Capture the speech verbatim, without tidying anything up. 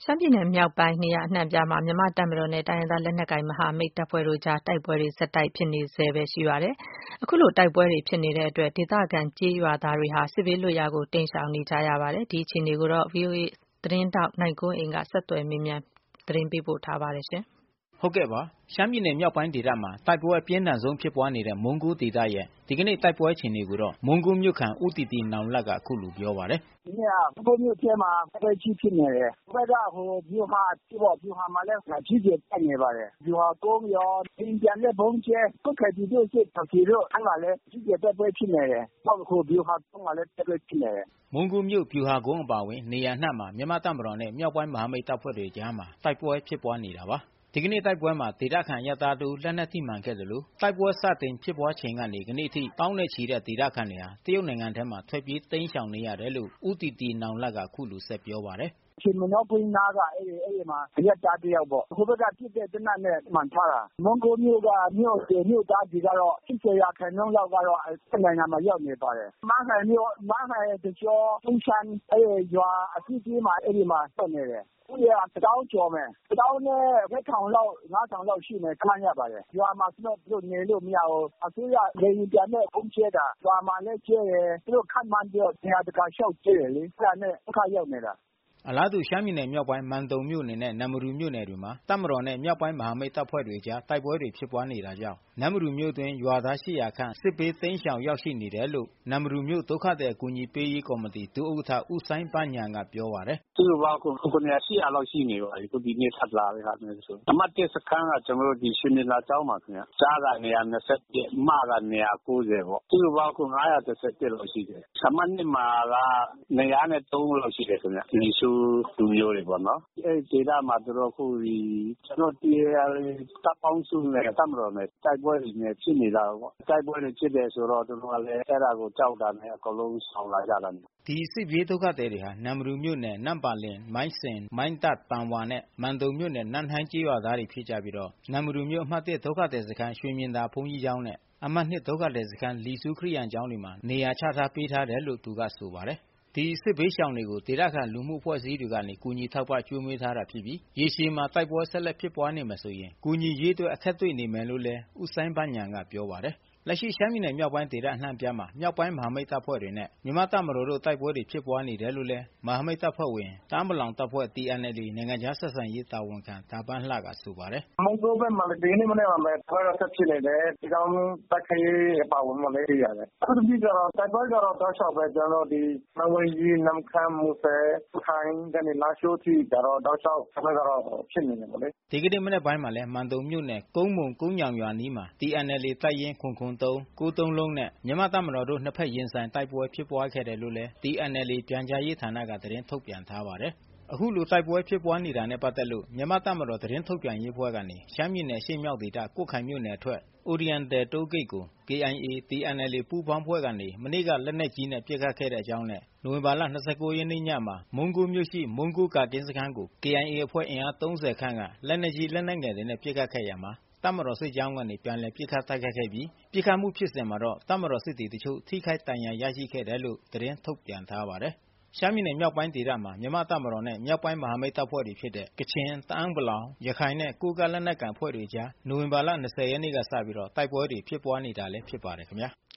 မ်းပြည်နယ်မြောက်ပိုင်းနေရာအနှံ့အပြားမှာမြန်မာ့တပ်မတော်နဲ့တိုင်းရင်းသားလက်နက်ကိုင်မဟာမိတ်တပ်ဖွဲ့တို့ကြားတိုက်ပွဲတွေဆက်တိုက်ဖြစ်နေဆဲရှိပါတယ်။အခုလိုတိုက်ပွဲတွေဖြစ်နေတဲ့အတွက်ဒေသခံကျေးရွာသားတွေဟာစစ်ဘေးလွတ်ရာကိုတိမ်းရှောင်နေကြရပါတယ်။ဒီအခြေအနေကိုတော့ ဗွီအိုအေ သတင်းထောက်နိုင်ကွန်းအိန်ကဆက်သွယ်မေးမြန်းသတင်းပေးပို့ထားပါတယ်။ဟုတ်ကဲ့ပါရှမ်းပြည်နယ်မြောက်ပိုင်းဒေသမှာတိုက်ပွဲအပြင်းထန်ဆုံးဖြစ်ပွါးနေတဲ့မုံကိုးဒေသရဲ့ဒီကနေ့တိုက်ပွဲအခြေအနေကိုတော့မုံကိုးမြို့ခံဦးတီတီနောင်လတ်ကအခုလိုပြောပါတယ်။ဒီနေ့ကမုံကိုးမြို့ထဲမှာတိုက်ပွဲကြီးဖြစ်နေတယ်။ဘက်ကဟိုဗျူဟာကြီးပေါ့ဗျူဟာမှာလည်းကြီးကျယ်တက်နေပါတယ်။ဗျူဟာကုန်းရောပြင်ပြန်တဲ့ဘုံကျဲကုတ်ခတီတို့စစ်တော်စီတို့အဲ့မှာလည်းကြီးကျယ်တိုက်ပွဲဖြစ်နေတယ်။နောက်ဟိုဗျူဟာကုန်းမှာလည်းတိုက်ပွဲဖြစ်နေတယ်။မုံကိုးမြို့ဗျူဟာကုန်းအပါဝင်နေရာနှံ့မှာမြန်မာတပ်မတော်နဲ့မြောက်ပိုင်းမဟာမိတ်တပ်ဖွဲ့တွေကြားမှာတိုက်ပွဲဖြစ်ပွါးနေတာပါ။ဒီကနေ့တိုက်ပွဲမှာဒေသခံရသားတို့လက်နက်ထိမှန်ခဲ့သလိုတိုက်ပွဲစတင်ဖြစ်ပွါးချိန်ကနေကနေ့အထိတောင်းနဲ့ချီတဲ့ဒေသခံတွေဟာတရုတ်နိုင်ငံထဲမှာထွက်ပြေးတိမ်းရှောင်နေရတယ်လို့ဦးတီတီနောင်လတ်ကအခုလိုဆက်ပြောပါတယ်။ချင်းမနောပွင့်နာကအဲ့ဒီအဲ့ဒီမှာရက်သားတယောက်ပေါ့ဟိုဘက်ကပြစ်တဲ့တနတ်နဲ့မှန်ထားတာမွန်ဂိုမျိုးကမြို့မြို့သားကြီးကတော့စစ်စေရခံနှုန်းလောက်ကတော့စစ်နိုင်ငံမှာရောက်နေပါတယ်မန်းဆိုင်မြို့မန်းဆိုင်တကျော်ပုံချမ်းအဲ့ရွာအကြီးကြီးမှာအဲ့ဒီမှာဆက်နေတယ်ဦးရတတောင်းကျော်မယ်တတောင်းနဲ့ဘက်ထောင်လောက်ငါးထောင်လောက်ရှိမယ်ခန့်ရပါတယ်ရွာမှာကျွန်တော်တို့နေလို့မရဘူးအစိုးရလေရင်ပြန်နဲ့ပုံချဲတာရွာမှာလည်းကျဲတယ်သူတို့ခန့်မှန်းပြီးတော့နေရာတကာလျှောက်ကျဲတယ်လေအဲ့ဒါနဲ့အခါရောက်နေတာအလားတူရှမ်းပြည်နယ်မြောက်ပိုင်းမန်တုံမြို့နယ်နဲ့နမ်မတူမြို့နယ်တွေမှာတပ်မတော်နဲ့မြောက်ပိုင်းမဟာမိတ်တပ်ဖွဲ့တွေကြားတိုက်ပွဲတွေဖြစ်ပွါးနေတာကြောင့်နမ်မတူမြို့တွင်ရွာသား၈၀၀ခန့်စစ်ဘေးတိမ်းရှောင်ရောက်ရှိနေတယ်လို့နမ်မတူမြို့ဒုက္ခသည်အကူညီပေးရေးကော်မတီဒုဥက္ကဋ္ဌဦးစိုင်းပန်းညံကပြောပါတယ်။သူတို့ဘာကိုကိုနေရာ၈၀၀လောက်ရှိနေပါပြီ။ဒီနေ့ထပ်လာတဲ့ဟာမျိုးဆိုအမှတ်၁စခန်းကကျွန်တော်တို့ဒီရွှေနေလာကျောင်းပါခင်ဗျ။ကြားကနေရာ၂၁မကနေရာ၉၀ပေါ့။သူတို့ဘာကို၅၁၁လောက်ရှိတယ်။အမှတ်၂မှာက၂၀၃လောက်ရှိတယ်ခင်ဗျ။ဒီဆိုလူမျိုးတွေပေါ့နော်။အဲ့ဒေသမှာသူတို့အခုဒီကျွန်တော်တရားတပ်ပေါင်းစုနဲ့တပ်မတော်နဲ့တိုက်ပွဲတွေနဲ့ဖြစ်နေတာပေါ့။တိုက်ပွဲတွေဖြစ်တယ်ဆိုတော့သူတို့ကလည်းအဲ့ဒါကိုကြောက်တာနဲ့အကုန်လုံးဆောင်လာကြတာ။ဒီစစ်ပြေးဒုက္ခသည်တွေဟာနမ်မတူမြို့နယ်နမ်ပါလင်မိုင်းစင်မိုင်းတပ်ပန်ဝါနဲ့မန်တုံမြို့နယ်နန်းဟိုင်းကျေးရွာသားတွေဖြစ်ကြပြီးတော့နမ်မတူမြို့အမှတ်၁ဒုက္ခသည်စခန်းရွှေမြင်သာဘုန်းကြီးကျောင်းနဲ့အမှတ်၂ဒုက္ခသည်စခန်းလီဆူခရစ်ယာန်ကျောင်းတွေမှာနေရာချထားပေးထားတယ်လို့သူကဆိုပါတယ်။ဒီစစ်ဘေးရှောင်တွေကိုဒေသခံလူမှုအဖွဲ့အစည်းတွေကနေကူညီထောက်ပံ့ကျွေးမွေးထားတာဖြစ်ပြီးရေရှည်မှာတိုက်ပွဲဆက်လက်ဖြစ်ပွါးနေမယ်ဆိုရင်ကူညီရေးအတွက်အခက်တွေ့နေမယ်လို့လဲဦးစိုင်းပန်းညံကပြောပါတယ်။လက်ရှိရှမ်းပြည်နယ်မြောက်ပိုင်းဒေသအနှံ့ပြားမှာမြောက်ပိုင်းမဟာမိတ်တပ်ဖွဲ့တွေနဲ့မြန်မာတပ်မတော်တို့တိုက်ပွဲတွေဖြစ်ပွါးနေတယ်လို့လဲမဟာမိတ်တပ်ဖွဲ့ဝင်တအာင်းပလောင်တပ်ဖွဲ့ T N L A နိုင်ငံခြားဆက်ဆံရေးတာဝန်ခံဒါပန်းလှကဆိုပါတယ်။မုံကိုးဘက်မှာဒီနေ့မနေ့မှာပဲပွဲတော့ဆက်ဖြစ်နေတယ်ဒီကောင်တက်ခရေးအပါဝင်မလေးရတယ်အခုဒီကတော့တိုက်ပွဲကတော့တောက်လျှောက်ပဲကျွန်တော်ဒီနဝကြီးနမ်ခမ်းမူဆယ်ခိုင်ကနေလာရှိုးတီကတော့တောက်လျှောက်ဆက်ကတော့ဖြစ်နေတယ်ပေါ့လေဒီကနေ့မနေ့ပိုင်းမှာလဲမန်တုံမြို့နယ်ကုန်းမုံကုန်းညောင်ရွာနီးမှာ T N L A တပ်ရင်းခွန်ခွန်၃ ၉၃လုံးနဲ့မြန်မာတပ်မတော်တို့နှစ်ဖက်ရင်ဆိုင်တိုက်ပွဲဖြစ်ပွါးခဲ့တယ်လို့လဲ T N L A ပြန်ကြားရေးဌာနကသတင်းထုတ်ပြန်ထားပါတယ်။အခုလိုတိုက်ပွဲဖြစ်ပွါးနေတာနဲ့ပတ်သက်လို့မြန်မာတပ်မတော်သတင်းထုတ်ပြန်ရေးအဖွဲ့ကနေရှမ်းပြည်နယ်ရှေ့မြောက်ဒေသကွတ်ခိုင်မြို့နယ်အထွက် Oriental တိုးဂိတ်ကို K I A T N L A ပူးပေါင်းဖွဲ့ကနေမနေ့ကလက်နက်ကြီးနဲ့ပစ်ခတ်ခဲ့တဲ့အကြောင်းနဲ့နိုဝင်ဘာလ၂၉ရက်နေ့ညမှာမုံကိုးမြို့ရှိမုံကိုးကာကင်းစခန်းကို K I A အဖွဲ့အင်အား၃၀ခန့်ကလက်နက်ကြီးလက်နက်ငယ်တွေနဲ့ပစ်ခတ်ခဲ့ရာမှာတပ်မတော်စစ်ကြောင်းကနေပြန်လည်ပစ်ခတ်တိုက်ခိုက်ခဲ့ပြီးပစ်ခတ်မှုဖြစ်စဉ်မှာတော့တပ်မတော်စစ်သည်တချို့ထိခိုက်ဒဏ်ရာရရှိခဲ့တယ်လို့သတင်းထုတ်ပြန်ထားပါတယ်။ရှမ်းပြည်နယ်မြောက်ပိုင်းဒေသမှာမြန်မာတပ်မတော်နဲ့မြောက်ပိုင်းမဟာမိတ်တပ်ဖွဲ့တွေဖြစ်တဲ့ကချင်တအာင်းပလောင်ရခိုင်နဲ့ကိုးကန့်လက်နက်ကိုင်အဖွဲ့တွေကြားနိုဝင်ဘာလ၂၀ရက်နေ့ကစပြီးတော့တိုက်ပွဲတွေဖြစ်ပွါးနေတာလည်းဖြစ်ပါတယ်ခင်ဗျာ။